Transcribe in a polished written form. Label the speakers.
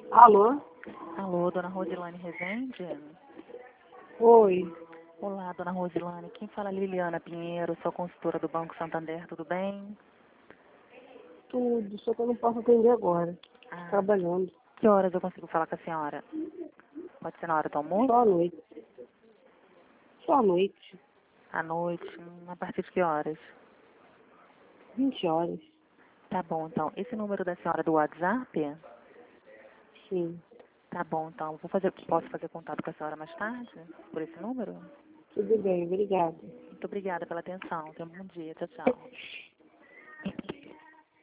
Speaker 1: Alô?
Speaker 2: Alô, dona Rosilane Rezende?
Speaker 1: Oi.
Speaker 2: Olá, dona Rosilane. Quem fala é Liliana Pinheiro, sou consultora do Banco Santander, tudo bem?
Speaker 1: Tudo, só que eu não posso atender agora.
Speaker 2: Ah,
Speaker 1: Trabalhando.
Speaker 2: que horas eu consigo falar com a senhora? Pode ser na hora do almoço?
Speaker 1: Só à noite. Só à noite.
Speaker 2: À noite? A partir de que horas?
Speaker 1: 20 horas.
Speaker 2: Tá bom, então. Esse número da senhora é do WhatsApp?
Speaker 1: Sim.
Speaker 2: Tá bom, então. Posso fazer contato com a senhora mais tarde? Por esse número?
Speaker 1: Tudo bem, obrigada.
Speaker 2: Muito obrigada pela atenção. Tenha um bom dia. Tchau, tchau.